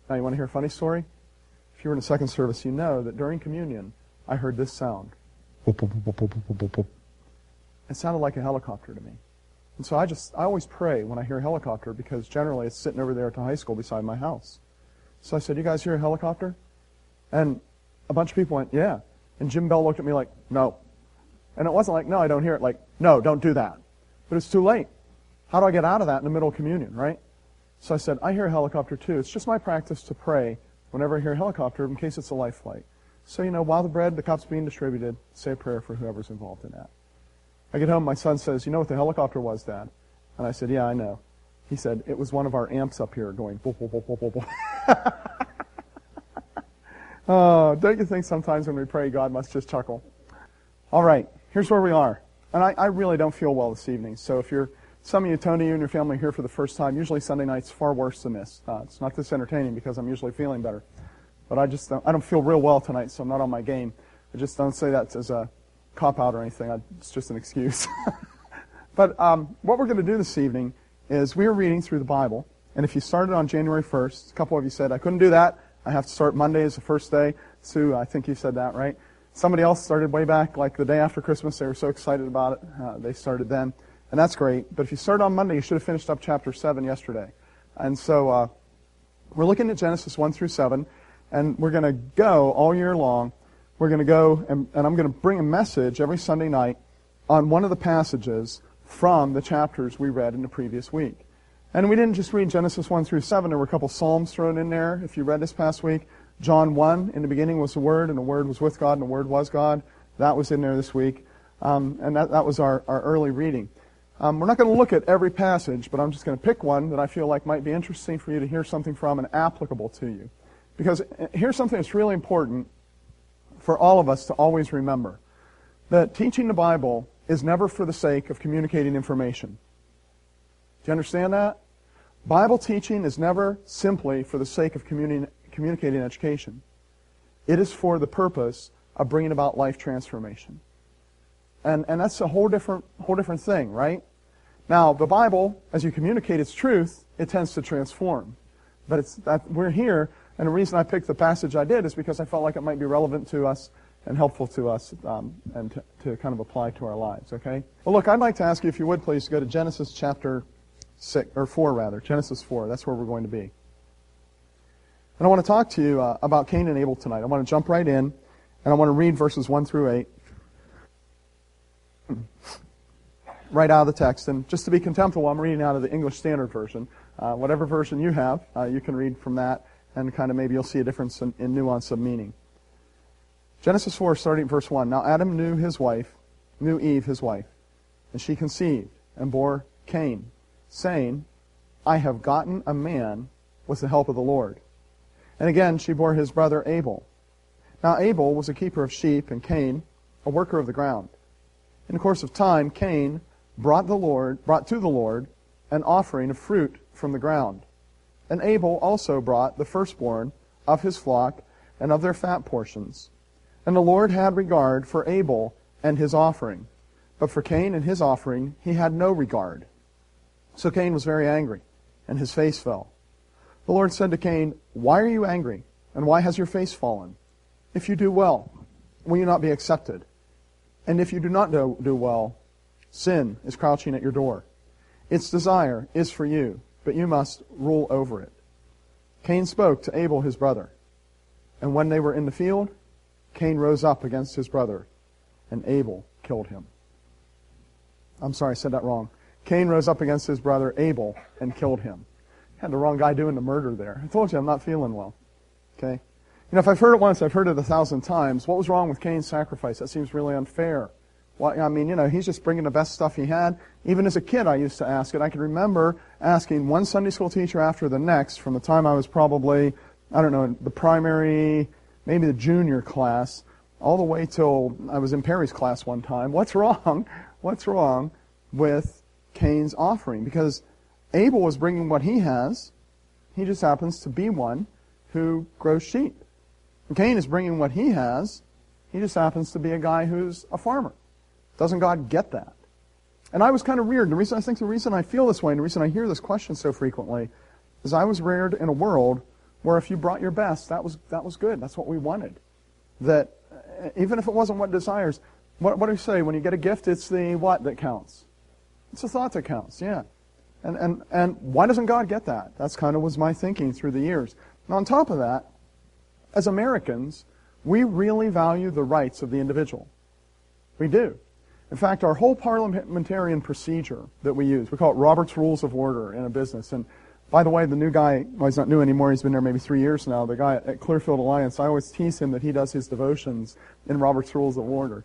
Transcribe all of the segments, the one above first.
Now, you want to hear a funny story? If you were in a second service, you know that during communion, I heard this sound. It sounded like a helicopter to me. And so I always pray when I hear a helicopter, because generally it's sitting over there at the high school beside my house. So I said, you guys hear a helicopter? And a bunch of people went, yeah. And Jim Bell looked at me like, no. And it wasn't like, no, I don't hear it. Like, no, don't do that. But it's too late. How do I get out of that in the middle of communion, right? So I said, I hear a helicopter too. It's just my practice to pray whenever I hear a helicopter in case it's a life flight. So, while the cup's being distributed, say a prayer for whoever's involved in that. I get home, my son says, you know what the helicopter was, Dad? And I said, yeah, I know. He said, it was one of our amps up here going, boop, boop, boop, boop, boop, boop. Oh, don't you think sometimes when we pray, God must just chuckle? All right, here's where we are. And I really don't feel well this evening. So if some of you, Tony, you and your family are here for the first time, usually Sunday night's far worse than this. It's not this entertaining because I'm usually feeling better. But I don't feel real well tonight, so I'm not on my game. I just don't say that as a cop-out or anything. It's just an excuse. But what we're going to do this evening is we are reading through the Bible. And if you started on January 1st, a couple of you said, I couldn't do that. I have to start Monday as the first day. Sue, I think you said that, right? Somebody else started way back, like the day after Christmas. They were so excited about it. They started then. And that's great. But if you started on Monday, you should have finished up chapter 7 yesterday. And so we're looking at Genesis 1 through 7. And we're going to go all year long. We're going to go, and I'm going to bring a message every Sunday night on one of the passages from the chapters we read in the previous week. And we didn't just read Genesis 1 through 7. There were a couple Psalms thrown in there, if you read this past week. John 1, in the beginning was the Word, and the Word was with God, and the Word was God. That was in there this week. And that was our early reading. We're not going to look at every passage, but I'm just going to pick one that I feel like might be interesting for you to hear something from and applicable to you. Because here's something that's really important for all of us to always remember. That teaching the Bible is never for the sake of communicating information. Do you understand that? Bible teaching is never simply for the sake of communicating education. It is for the purpose of bringing about life transformation. And that's a whole different thing, right? Now, the Bible, as you communicate its truth, it tends to transform. But it's that we're here, and the reason I picked the passage I did is because I felt like it might be relevant to us and helpful to us and to kind of apply to our lives, okay? Well, look, I'd like to ask you, if you would, please, go to Genesis chapter 4, Genesis 4. That's where we're going to be. And I want to talk to you about Cain and Abel tonight. I want to jump right in, and I want to read verses 1 through 8. Right out of the text. And just to be contemptible, I'm reading out of the English Standard Version. Whatever version you have, you can read from that, and kind of maybe you'll see a difference in nuance of meaning. Genesis 4, starting at verse 1. Now Adam knew Eve, his wife, and she conceived and bore Cain, saying, I have gotten a man with the help of the Lord. And again she bore his brother Abel. Now Abel was a keeper of sheep, and Cain a worker of the ground. In the course of time, Cain brought to the Lord an offering of fruit from the ground. And Abel also brought the firstborn of his flock and of their fat portions. And the Lord had regard for Abel and his offering, but for Cain and his offering he had no regard. So Cain was very angry, and his face fell. The Lord said to Cain, Why are you angry, and why has your face fallen? If you do well, will you not be accepted? And if you do not do well, sin is crouching at your door. Its desire is for you, but you must rule over it. Cain spoke to Abel his brother. And when they were in the field, Cain rose up against his brother, and Abel killed him. I'm sorry, I said that wrong. Cain rose up against his brother Abel and killed him. Had the wrong guy doing the murder there. I told you I'm not feeling well. Okay? If I've heard it once, I've heard it 1,000 times. What was wrong with Cain's sacrifice? That seems really unfair. Well, he's just bringing the best stuff he had. Even as a kid, I used to ask it. I can remember asking one Sunday school teacher after the next from the time I was probably, the primary, maybe the junior class, all the way till I was in Perry's class one time. What's wrong? What's wrong with Cain's offering? Because Abel was bringing what he has. He just happens to be one who grows sheep. And Cain is bringing what he has. He just happens to be a guy who's a farmer. Doesn't God get that? And I was kind of reared. The reason I feel this way, and the reason I hear this question so frequently, is I was reared in a world where if you brought your best, that was good. That's what we wanted. That even if it wasn't what desires, what do we say? When you get a gift, it's the what that counts? It's the thought that counts, yeah. And why doesn't God get that? That's kind of was my thinking through the years. And on top of that, as Americans, we really value the rights of the individual. We do. In fact, our whole parliamentarian procedure that we use, we call it Robert's Rules of Order in a business. And by the way, the new guy, well, he's not new anymore, he's been there maybe 3 years now, the guy at Clearfield Alliance, I always tease him that he does his devotions in Robert's Rules of Order.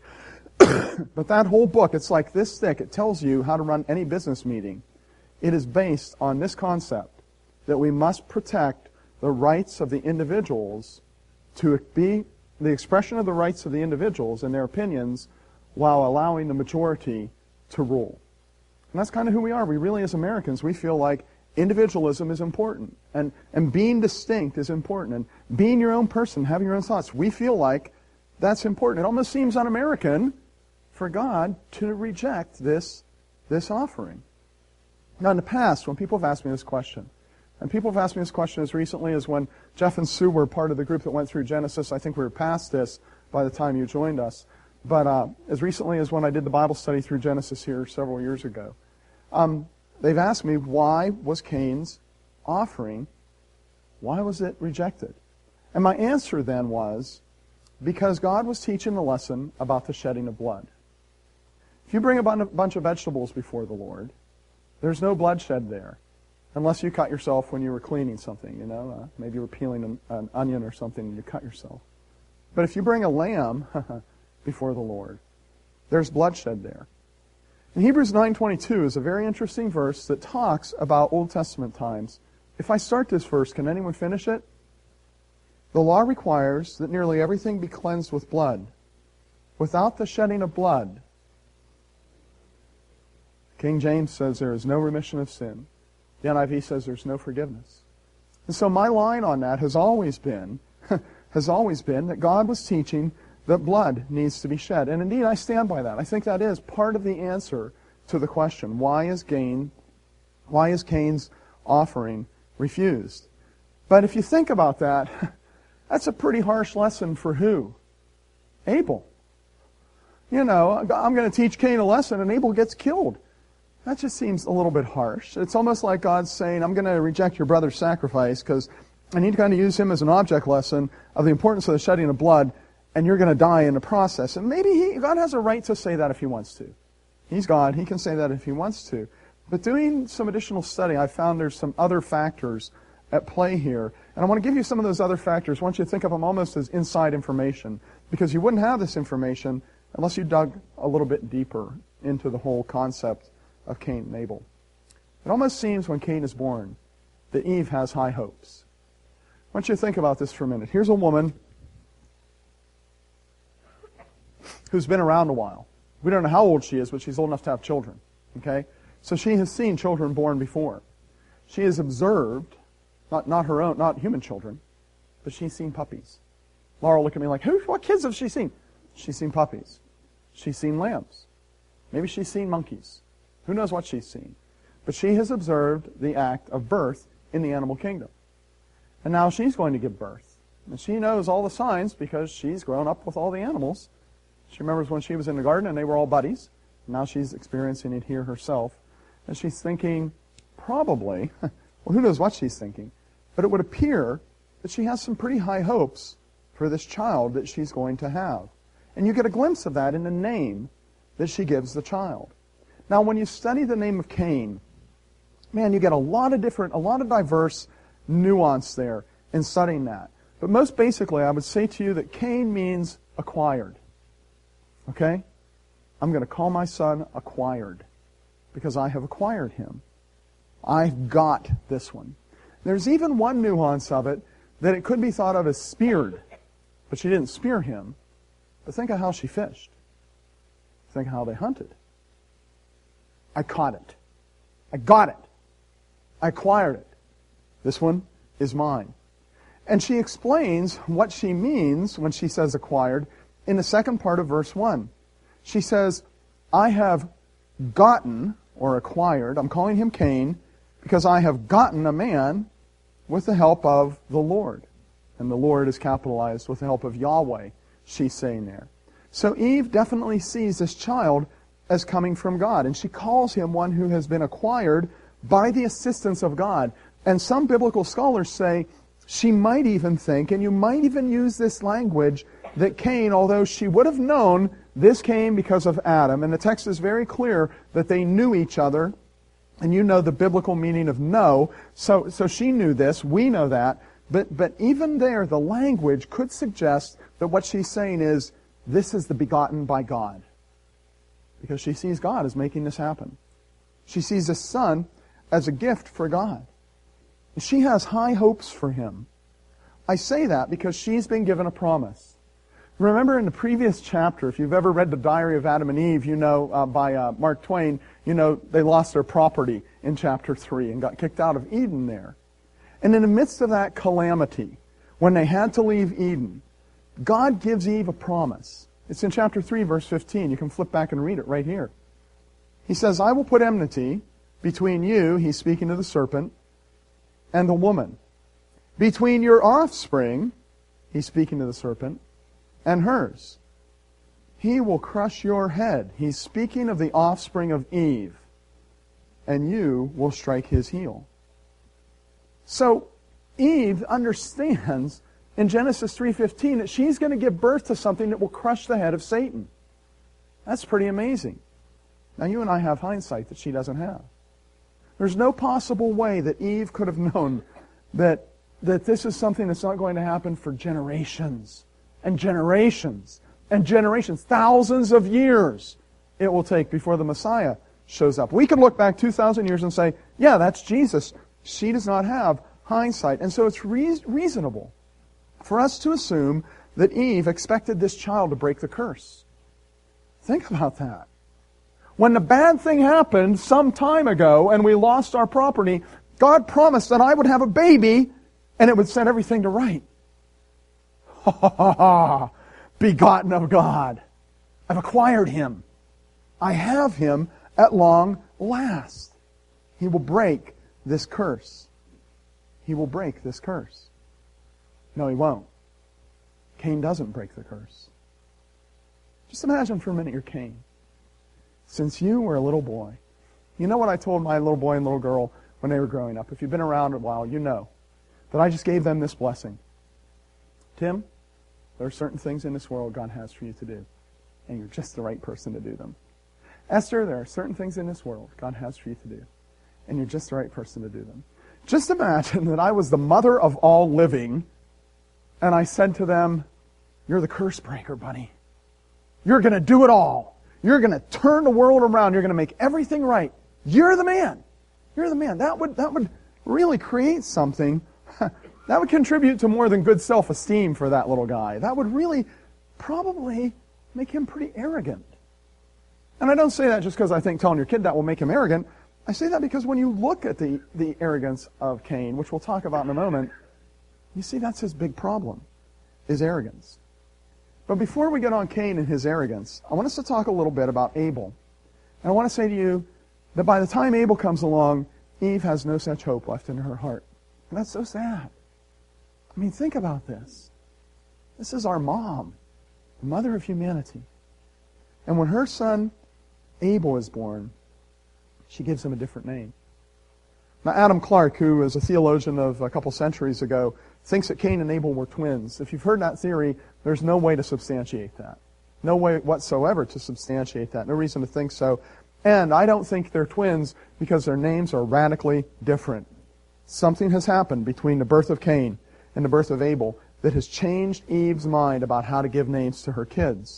But that whole book, it's like this thick. It tells you how to run any business meeting. It is based on this concept that we must protect the rights of the individuals to be the expression of the rights of the individuals and their opinions while allowing the majority to rule. And that's kind of who we are. We really, as Americans, we feel like individualism is important. And being distinct is important. And being your own person, having your own thoughts, we feel like that's important. It almost seems un-American for God to reject this offering. Now, in the past, when people have asked me this question, and people have asked me this question as recently as when Jeff and Sue were part of the group that went through Genesis. I think we were past this by the time you joined us. But as recently as when I did the Bible study through Genesis here several years ago, they've asked me, why was Cain's offering, why was it rejected? And my answer then was, because God was teaching the lesson about the shedding of blood. If you bring a bunch of vegetables before the Lord, there's no bloodshed there. Unless you cut yourself when you were cleaning something, maybe you were peeling an onion or something and you cut yourself. But if you bring a lamb before the Lord, there's bloodshed there. And Hebrews 9:22 is a very interesting verse that talks about Old Testament times. If I start this verse, can anyone finish it? The law requires that nearly everything be cleansed with blood. Without the shedding of blood, King James says there is no remission of sin. The NIV says there's no forgiveness. And so my line on that has always been that God was teaching that blood needs to be shed. And indeed, I stand by that. I think that is part of the answer to the question, why is Cain's offering refused? But if you think about that, that's a pretty harsh lesson for who? Abel. I'm going to teach Cain a lesson and Abel gets killed. That just seems a little bit harsh. It's almost like God's saying, I'm going to reject your brother's sacrifice because I need to kind of use him as an object lesson of the importance of the shedding of blood, and you're going to die in the process. And maybe God has a right to say that if he wants to. He's God. He can say that if he wants to. But doing some additional study, I found there's some other factors at play here. And I want to give you some of those other factors. I want you to think of them almost as inside information, because you wouldn't have this information unless you dug a little bit deeper into the whole concept of Cain and Abel. It almost seems when Cain is born that Eve has high hopes. I want you to think about this for a minute. Here's a woman who's been around a while. We don't know how old she is, but she's old enough to have children. Okay? So she has seen children born before. She has observed, not her own, not human children, but she's seen puppies. Laura will look at me like, what kids has she seen? She's seen puppies. She's seen lambs. Maybe she's seen monkeys. Who knows what she's seen? But she has observed the act of birth in the animal kingdom. And now she's going to give birth. And she knows all the signs because she's grown up with all the animals. She remembers when she was in the garden and they were all buddies. Now she's experiencing it here herself. And she's thinking, probably, well, who knows what she's thinking, but it would appear that she has some pretty high hopes for this child that she's going to have. And you get a glimpse of that in the name that she gives the child. Now, when you study the name of Cain, man, you get a lot of diverse nuance there in studying that. But most basically, I would say to you that Cain means acquired. Okay? I'm going to call my son acquired because I have acquired him. I've got this one. There's even one nuance of it that it could be thought of as speared. But she didn't spear him. But think of how she fished. Think of how they hunted. I caught it. I got it. I acquired it. This one is mine. And she explains what she means when she says acquired in the second part of verse 1. She says, I have gotten, or acquired, I'm calling him Cain, because I have gotten a man with the help of the Lord. And the Lord is capitalized with the help of Yahweh, she's saying there. So Eve definitely sees this child as coming from God, and she calls him one who has been acquired by the assistance of God. And some biblical scholars say she might even think, and you might even use this language, that Cain, although she would have known this came because of Adam, and the text is very clear that they knew each other, and you know the biblical meaning of know, so she knew this, we know that, but even there, the language could suggest that what she's saying is, this is the begotten by God. Because she sees God as making this happen. She sees His Son as a gift for God. She has high hopes for Him. I say that because she's been given a promise. Remember in the previous chapter, if you've ever read the Diary of Adam and Eve, you know, by Mark Twain, you know, they lost their property in chapter 3 and got kicked out of Eden there. And in the midst of that calamity, when they had to leave Eden, God gives Eve a promise. It's in chapter 3, verse 15. You can flip back and read it right here. He says, I will put enmity between you, he's speaking to the serpent, and the woman. Between your offspring, he's speaking to the serpent, and hers. He will crush your head. He's speaking of the offspring of Eve. And you will strike his heel. So Eve understands in Genesis 3:15 that she's going to give birth to something that will crush the head of Satan. That's pretty amazing. Now you and I have hindsight that she doesn't have. There's no possible way that Eve could have known that this is something that's not going to happen for generations and generations and generations, thousands of years it will take before the Messiah shows up. We can look back 2,000 years and say, yeah, that's Jesus. She does not have hindsight. And so it's reasonable for us to assume that Eve expected this child to break the curse. Think about that. When the bad thing happened some time ago and we lost our property, God promised that I would have a baby and it would set everything to right. Ha ha ha ha! Begotten of God. I've acquired him. I have him at long last. He will break this curse. He will break this curse. No, he won't. Cain doesn't break the curse. Just imagine for a minute you're Cain. Since you were a little boy, you know what I told my little boy and little girl when they were growing up? If you've been around a while, you know that I just gave them this blessing. Tim, there are certain things in this world God has for you to do, and you're just the right person to do them. Esther, there are certain things in this world God has for you to do, and you're just the right person to do them. Just imagine that I was the mother of all living, and I said to them, you're the curse breaker, buddy. You're going to do it all. You're going to turn the world around. You're going to make everything right. You're the man. You're the man. That would really create something. That would contribute to more than good self-esteem for that little guy. That would really probably make him pretty arrogant. And I don't say that just because I think telling your kid that will make him arrogant. I say that because when you look at the arrogance of Cain, which we'll talk about in a moment, you see that's his big problem, is arrogance. But before we get on Cain and his arrogance, I want us to talk a little bit about Abel. And I want to say to you that by the time Abel comes along, Eve has no such hope left in her heart. And that's so sad. I mean, think about this. This is our mom, the mother of humanity. And when her son Abel is born, she gives him a different name. Now, Adam Clarke, who is a theologian of a couple centuries ago, thinks that Cain and Abel were twins. If you've heard that theory, there's no way to substantiate that. No way whatsoever to substantiate that. No reason to think so. And I don't think they're twins because their names are radically different. Something has happened between the birth of Cain and the birth of Abel that has changed Eve's mind about how to give names to her kids.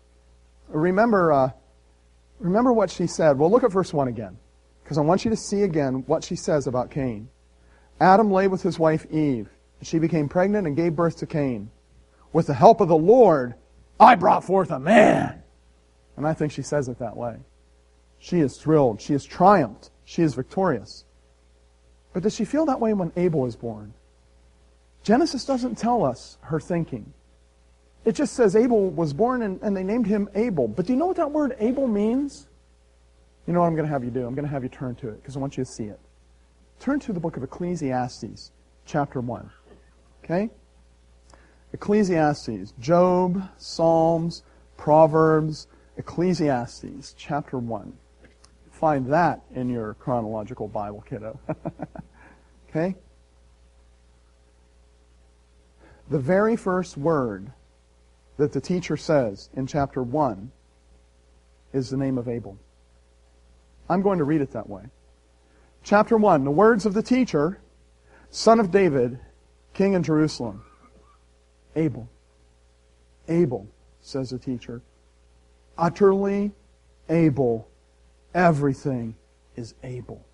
Remember what she said. Well, look at verse 1 again, because I want you to see again what she says about Cain. Adam lay with his wife Eve, and she became pregnant and gave birth to Cain. With the help of the Lord, I brought forth a man. And I think she says it that way. She is thrilled. She is triumphed. She is victorious. But does she feel that way when Abel is born? Genesis doesn't tell us her thinking. It just says Abel was born and they named him Abel. But do you know what that word Abel means? You know what I'm going to have you do? I'm going to have you turn to it because I want you to see it. Turn to the book of Ecclesiastes, chapter 1. Okay? Ecclesiastes, Job, Psalms, Proverbs, Ecclesiastes, chapter 1. Find that in your chronological Bible, kiddo. Okay? The very first word that the teacher says in chapter 1 is the name of Abel. I'm going to read it that way. Chapter 1, the words of the teacher, son of David, king in Jerusalem. Abel. Abel, says the teacher. Utterly able. Everything is able.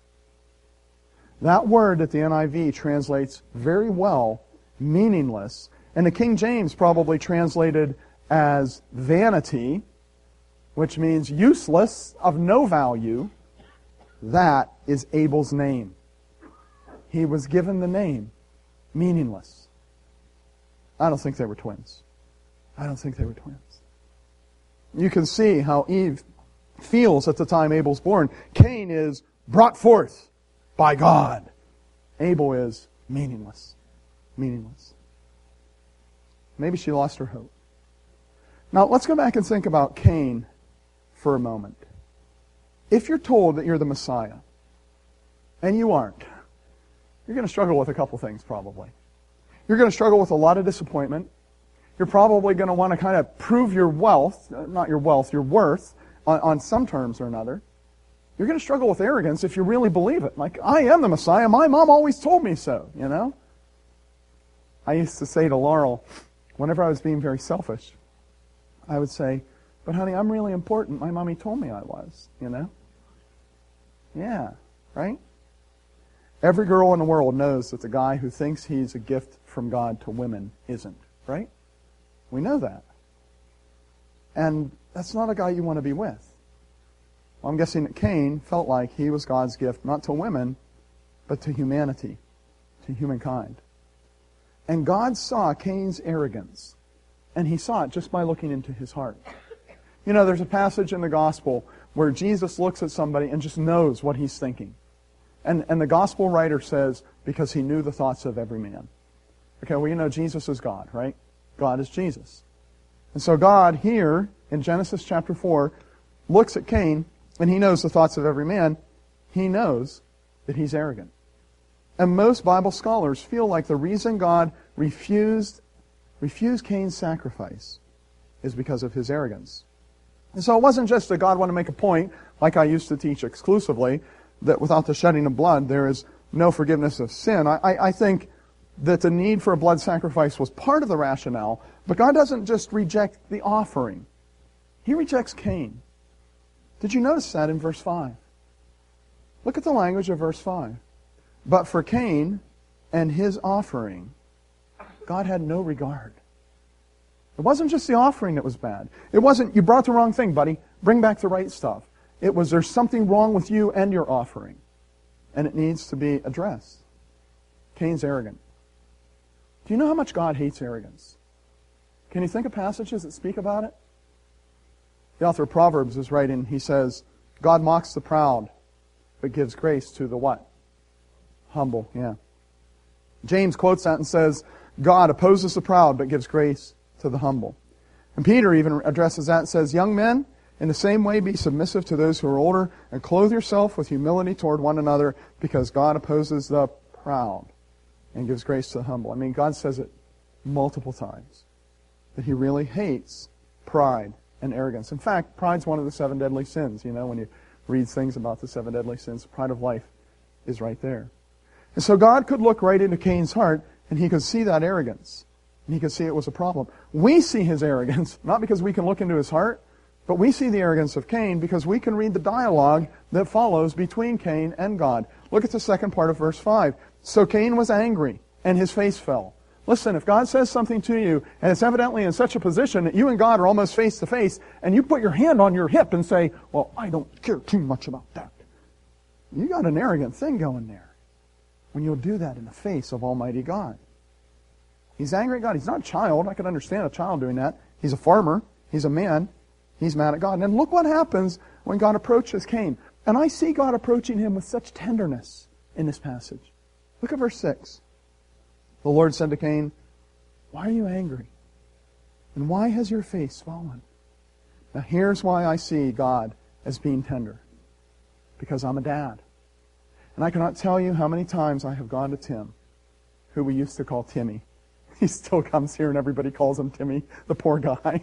That word that the NIV translates very well, meaningless, and the King James probably translated as vanity, which means useless, of no value. That is Abel's name. He was given the name, meaningless. I don't think they were twins. I don't think they were twins. You can see how Eve feels at the time Abel's born. Cain is brought forth by God. Abel is meaningless. Meaningless. Maybe she lost her hope. Now, let's go back and think about Cain for a moment. If you're told that you're the Messiah, and you aren't, you're going to struggle with a couple things probably. You're going to struggle with a lot of disappointment. You're probably going to want to kind of prove your wealth, not your wealth, your worth, on some terms or another. You're going to struggle with arrogance if you really believe it. Like, I am the Messiah. My mom always told me so, you know? I used to say to Laurel, whenever I was being very selfish, I would say, but honey, I'm really important. My mommy told me I was, you know? Yeah, right? Every girl in the world knows that the guy who thinks he's a gift from God to women isn't, right? We know that. And that's not a guy you want to be with. Well, I'm guessing that Cain felt like he was God's gift, not to women, but to humanity, to humankind. And God saw Cain's arrogance, and he saw it just by looking into his heart. You know, there's a passage in the gospel where Jesus looks at somebody and just knows what he's thinking. And the gospel writer says, because he knew the thoughts of every man. Okay, well, you know, Jesus is God, right? God is Jesus. And so God here, in Genesis chapter 4, looks at Cain, and he knows the thoughts of every man. He knows that he's arrogant. And most Bible scholars feel like the reason God refused Cain's sacrifice is because of his arrogance. And so it wasn't just that God wanted to make a point, like I used to teach exclusively, that without the shedding of blood there is no forgiveness of sin. I think that the need for a blood sacrifice was part of the rationale, but God doesn't just reject the offering. He rejects Cain. Did you notice that in verse 5? Look at the language of verse 5. But for Cain and his offering, God had no regard. It wasn't just the offering that was bad. It wasn't, you brought the wrong thing, buddy. Bring back the right stuff. It was, there's something wrong with you and your offering. And it needs to be addressed. Cain's arrogant. Do you know how much God hates arrogance? Can you think of passages that speak about it? The author of Proverbs is writing, he says, God mocks the proud, but gives grace to the what? Humble, yeah. James quotes that and says, God opposes the proud, but gives grace to the humble. And Peter even addresses that and says, young men, in the same way be submissive to those who are older, and clothe yourself with humility toward one another, because God opposes the proud and gives grace to the humble. I mean, God says it multiple times, that He really hates pride and arrogance. In fact, pride's one of the 7 deadly sins. You know, when you read things about the 7 deadly sins, pride of life is right there. And so God could look right into Cain's heart, and He could see that arrogance. And He could see it was a problem. We see his arrogance, not because we can look into his heart, but we see the arrogance of Cain because we can read the dialogue that follows between Cain and God. Look at the second part of verse 5. So Cain was angry, and his face fell. Listen, if God says something to you, and it's evidently in such a position that you and God are almost face to face, and you put your hand on your hip and say, well, I don't care too much about that. You got an arrogant thing going there. When you'll do that in the face of Almighty God. He's angry at God. He's not a child. I could understand a child doing that. He's a farmer. He's a man. He's mad at God. And then look what happens when God approaches Cain. And I see God approaching him with such tenderness in this passage. Look at verse 6. The Lord said to Cain, "Why are you angry? And why has your face fallen?" Now here's why I see God as being tender. Because I'm a dad. And I cannot tell you how many times I have gone to Tim, who we used to call Timmy. He still comes here and everybody calls him Timmy, the poor guy.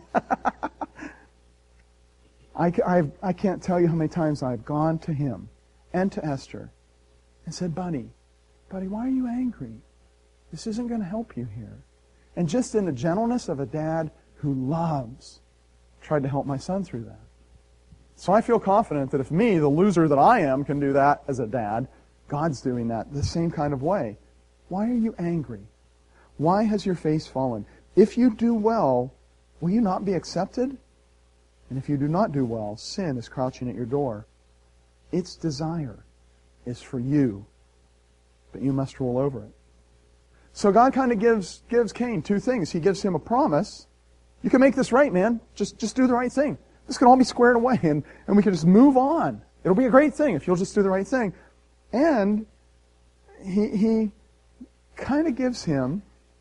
I can't tell you how many times I've gone to him and to Esther and said, Buddy, why are you angry? This isn't going to help you here. And just in the gentleness of a dad who loves, tried to help my son through that. So I feel confident that if me, the loser that I am, can do that as a dad, God's doing that the same kind of way. Why are you angry? Why has your face fallen? If you do well, will you not be accepted? And if you do not do well, sin is crouching at your door. Its desire is for you, but you must rule over it. So God kind of gives Cain two things. He gives him a promise. You can make this right, man. Just do the right thing. This can all be squared away, and we can just move on. It'll be a great thing if you'll just do the right thing. And he kind of gives him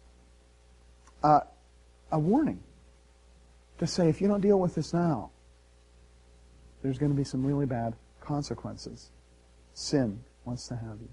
a warning to say, if you don't deal with this now, there's going to be some really bad consequences. Sin wants to have you.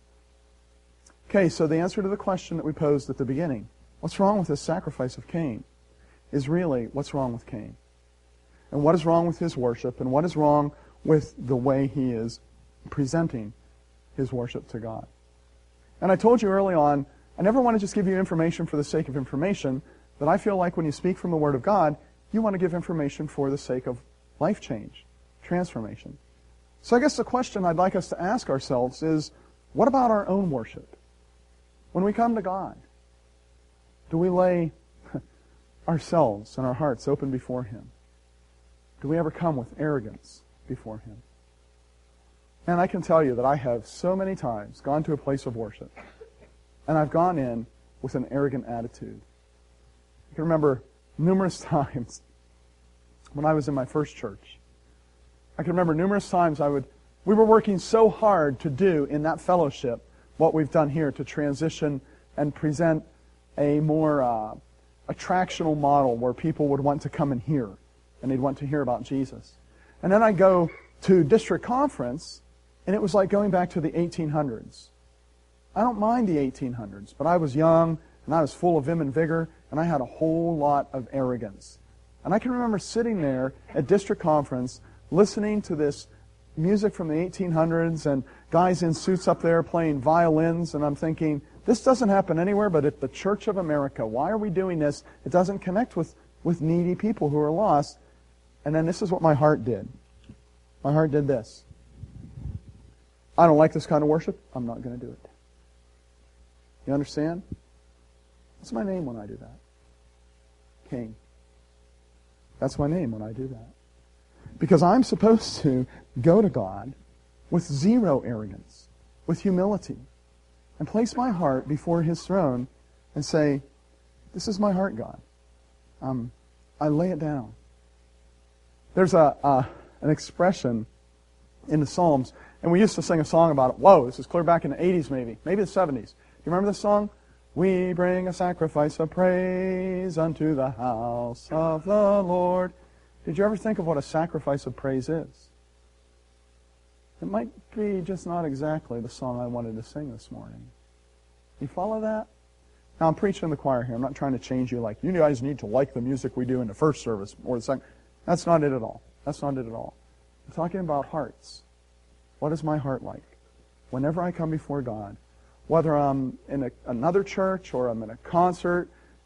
Okay, so the answer to the question that we posed at the beginning, what's wrong with this sacrifice of Cain, is really what's wrong with Cain. And what is wrong with his worship, and what is wrong with the way he is presenting his worship to God. And I told you early on, I never want to just give you information for the sake of information, but I feel like when you speak from the Word of God, you want to give information for the sake of life change, transformation. So I guess the question I'd like us to ask ourselves is, what about our own worship? When we come to God, do we lay ourselves and our hearts open before Him? Do we ever come with arrogance before Him? And I can tell you that I have so many times gone to a place of worship, and I've gone in with an arrogant attitude. I can remember numerous times when I was in my first church. I can remember numerous times we were working so hard to do in that fellowship what we've done here, to transition and present a more attractional model where people would want to come and hear, and they'd want to hear about Jesus. And then I go to district conference, and it was like going back to the 1800s. I don't mind the 1800s, but I was young, and I was full of vim and vigor, and I had a whole lot of arrogance. And I can remember sitting there at district conference, listening to this music from the 1800s, and guys in suits up there playing violins, and I'm thinking, this doesn't happen anywhere but at the Church of America. Why are we doing this? It doesn't connect with needy people who are lost. And then this is what my heart did. My heart did this. I don't like this kind of worship. I'm not going to do it. You understand? What's my name when I do that? Cain. That's my name when I do that. Because I'm supposed to go to God with zero arrogance, with humility, and place my heart before His throne and say, this is my heart, God. I lay it down. There's an expression in the Psalms, and we used to sing a song about it. Whoa, this is clear back in the 80s maybe the 70s. Do you remember this song? We bring a sacrifice of praise unto the house of the Lord. Did you ever think of what a sacrifice of praise is? It might be just not exactly the song I wanted to sing this morning. You follow that? Now, I'm preaching in the choir here. I'm not trying to change you like, you guys need to like the music we do in the first service or the second. That's not it at all. That's not it at all. I'm talking about hearts. What is my heart like? Whenever I come before God, whether I'm in another church or I'm in a concert.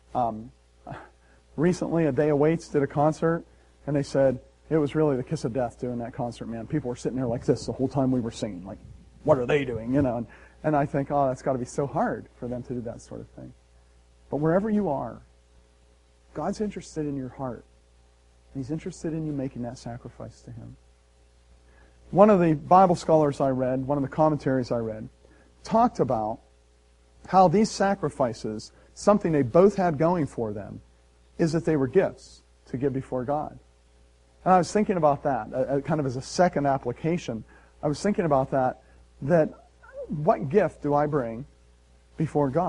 Recently, A Day Awaits did a concert, and they said, it was really the kiss of death doing that concert, man. People were sitting there like this the whole time we were singing. Like, what are they doing? You know. And I think, oh, that's got to be so hard for them to do that sort of thing. But wherever you are, God's interested in your heart. He's interested in you making that sacrifice to Him. One of the Bible scholars I read, one of the commentaries I read, talked about how these sacrifices, something they both had going for them, is that they were gifts to give before God. And I was thinking about that, kind of as a second application. I was thinking about that what gift do I bring before God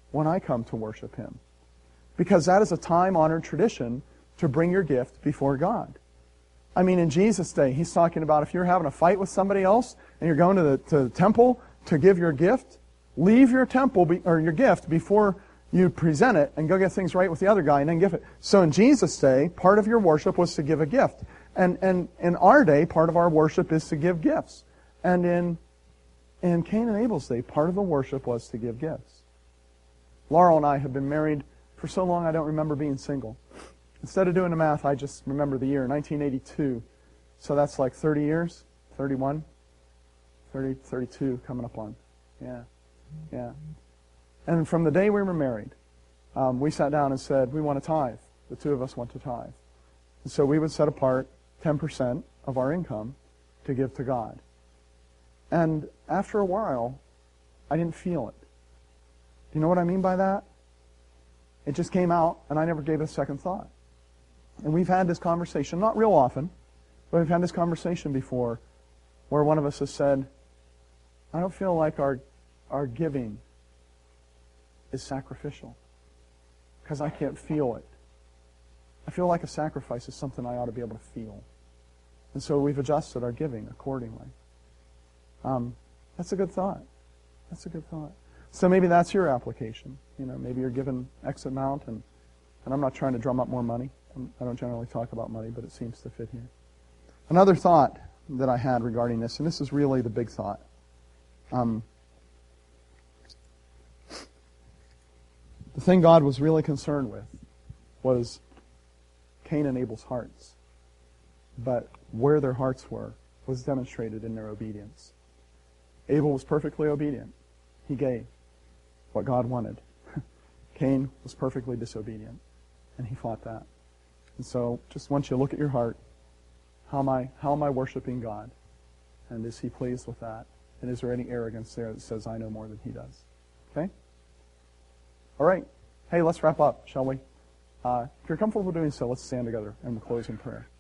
when I come to worship Him. Because that is a time-honored tradition to bring your gift before God. I mean, in Jesus' day, He's talking about if you're having a fight with somebody else and you're going to the temple to give your gift, leave your your gift before you present it and go get things right with the other guy and then give it. So in Jesus' day, part of your worship was to give a gift. And in our day, part of our worship is to give gifts. And in Cain and Abel's day, part of the worship was to give gifts. Laurel and I have been married for so long I don't remember being single. Instead of doing the math, I just remember the year, 1982. So that's like 30 years, 31, 30, 32 coming up on. Yeah. And from the day we were married, we sat down and said, we want to tithe. The two of us want to tithe. And so we would set apart 10% of our income to give to God. And after a while, I didn't feel it. Do you know what I mean by that? It just came out, and I never gave it a second thought. And we've had this conversation, not real often, but we've had this conversation before where one of us has said, I don't feel like our giving is sacrificial because I can't feel it. I feel like a sacrifice is something I ought to be able to feel. And so we've adjusted our giving accordingly. That's a good thought. That's a good thought. So maybe that's your application. You know, maybe you're given X amount, and I'm not trying to drum up more money. I don't generally talk about money, but it seems to fit here. Another thought that I had regarding this, and this is really the big thought. The thing God was really concerned with was Cain and Abel's hearts. But where their hearts were was demonstrated in their obedience. Abel was perfectly obedient. He gave what God wanted. Cain was perfectly disobedient, and he fought that. And so just want you to look at your heart. How am I worshiping God? And is He pleased with that? And is there any arrogance there that says, I know more than He does? Okay? All right. Hey, let's wrap up, shall we? If you're comfortable doing so, let's stand together and we'll close in prayer.